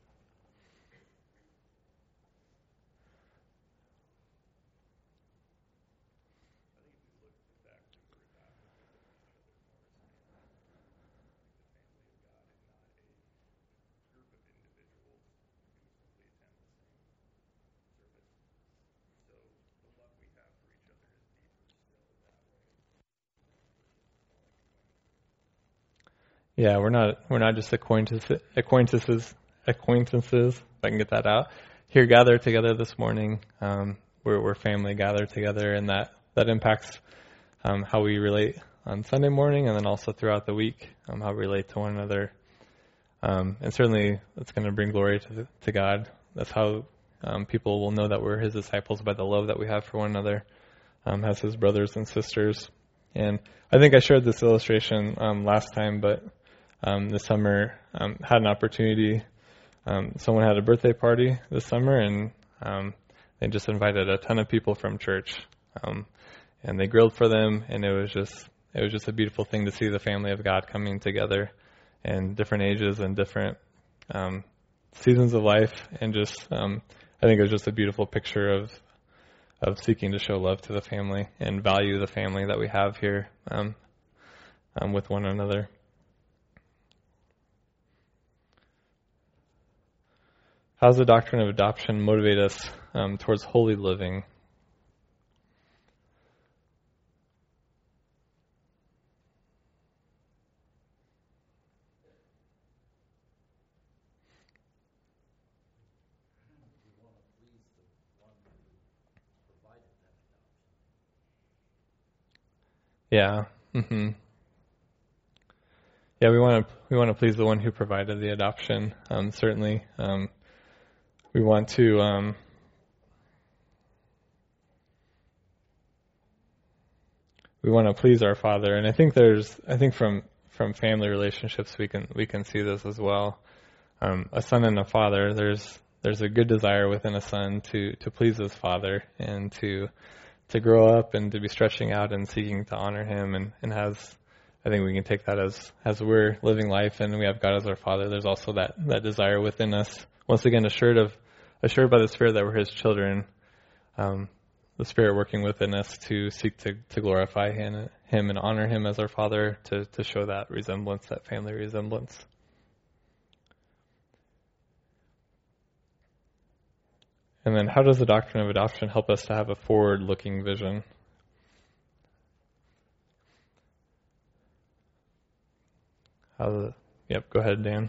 Yeah, we're not just acquaintances. If I can get that out. Here, gathered together this morning. We're family gathered together, and that impacts how we relate on Sunday morning, and then also throughout the week, how we relate to one another. And certainly, it's going to bring glory to God. That's how people will know that we're His disciples, by the love that we have for one another as His brothers and sisters. And I think I shared this illustration last time, but this summer had an opportunity. Someone had a birthday party this summer, and they just invited a ton of people from church, and they grilled for them, and it was just a beautiful thing to see the family of God coming together, and different ages and different seasons of life, and just I think it was just a beautiful picture of seeking to show love to the family and value the family that we have here with one another. How does the doctrine of adoption motivate us towards holy living? Yeah. hmm Yeah, we want to please the one who provided the adoption. Certainly, we want to please our Father, and I think from family relationships we can see this as well. A son and a father, there's a good desire within a son to please his father and to grow up and to be stretching out and seeking to honor him, and I think we can take that as we're living life and we have God as our Father. There's also that desire within us. Once again, assured by the Spirit that we're His children. The Spirit working within us to seek to glorify Him and honor Him as our Father, to show that resemblance, that family resemblance. And then, how does the doctrine of adoption help us to have a forward-looking vision? Yep, go ahead, Dan.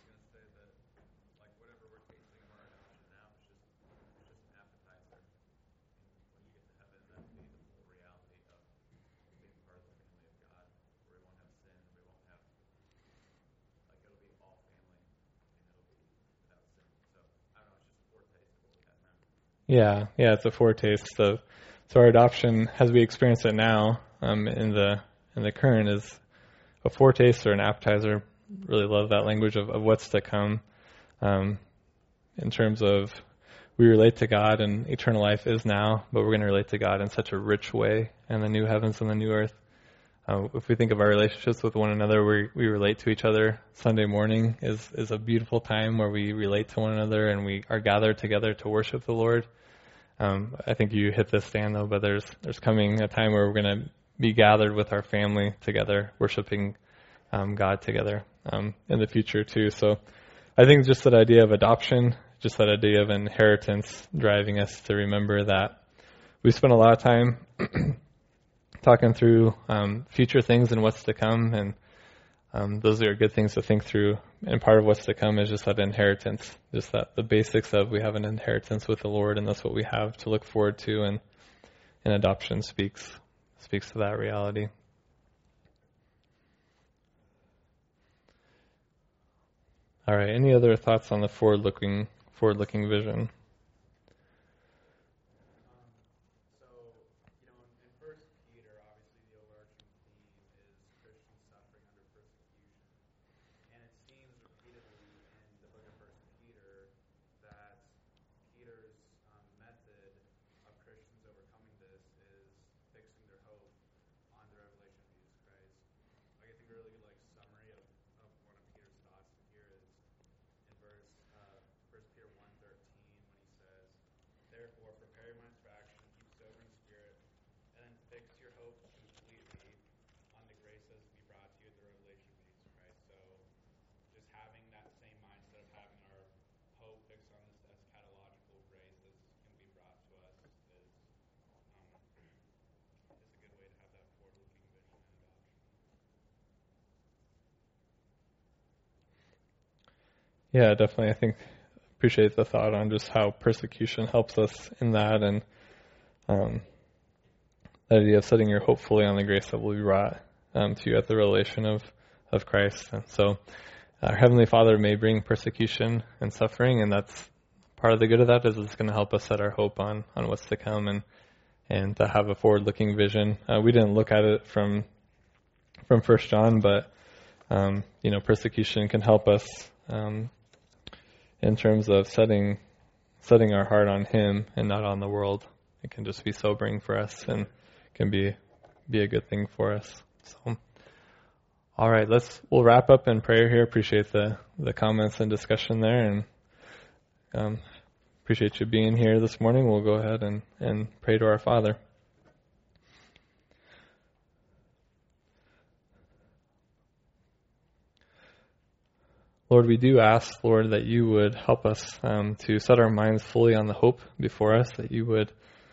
Yeah, it's a foretaste of. So our adoption, as we experience it now, in the current, is a foretaste or an appetizer. Really love that language of what's to come. In terms of we relate to God and eternal life is now, but we're going to relate to God in such a rich way in the new heavens and the new earth. If we think of our relationships with one another, we relate to each other. Sunday morning is a beautiful time where we relate to one another and we are gathered together to worship the Lord. I think you hit this, Dan, though, but there's coming a time where we're going to be gathered with our family together, worshiping God together in the future too. So I think just that idea of adoption, just that idea of inheritance driving us to remember that we spent a lot of time talking through future things and what's to come, and those are good things to think through. And part of what's to come is just that inheritance, just that the basics of we have an inheritance with the Lord, and that's what we have to look forward to, and adoption speaks to that reality. All right, any other thoughts on the forward-looking vision? Yeah, definitely. I appreciate the thought on just how persecution helps us in that, and the idea of setting your hope fully on the grace that will be brought to you at the revelation of Christ. And so our Heavenly Father may bring persecution and suffering, and that's part of the good of that is it's going to help us set our hope on what's to come and to have a forward-looking vision. We didn't look at it from 1 John, but persecution can help us in terms of setting our heart on Him and not on the world. It can just be sobering for us and can be a good thing for us. So, all right, we'll wrap up in prayer here. Appreciate the comments and discussion there, and appreciate you being here this morning. We'll go ahead and pray to our Father. Lord, we do ask, Lord, that you would help us to set our minds fully on the hope before us, that you would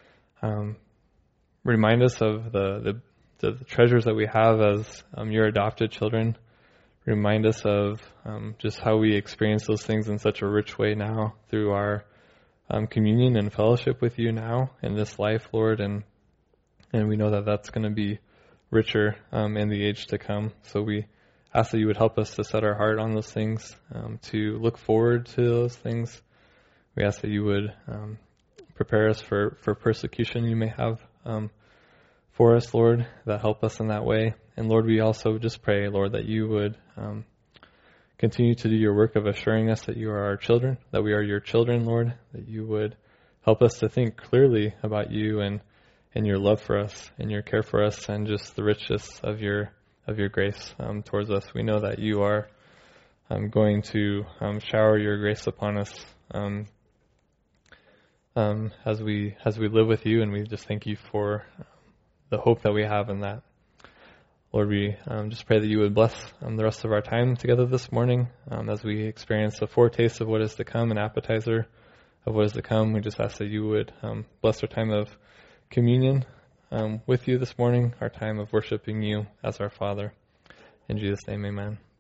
remind us of the treasures that we have as your adopted children. Remind us of just how we experience those things in such a rich way now through our communion and fellowship with you now in this life, Lord. And we know that that's going to be richer in the age to come. So we ask that you would help us to set our heart on those things, to look forward to those things. We ask that you would prepare us for persecution you may have for us, Lord, that help us in that way. And Lord, we also just pray, Lord, that you would continue to do your work of assuring us that you are our children, that we are your children, Lord, that you would help us to think clearly about you and your love for us and your care for us and just the richness of your grace towards us. We know that you are going to shower your grace upon us as we live with you, and we just thank you for the hope that we have in that. Lord, we just pray that you would bless the rest of our time together this morning as we experience a foretaste of what is to come, an appetizer of what is to come. We just ask that you would bless our time of communion with you this morning, our time of worshiping you as our Father. In Jesus' name, amen.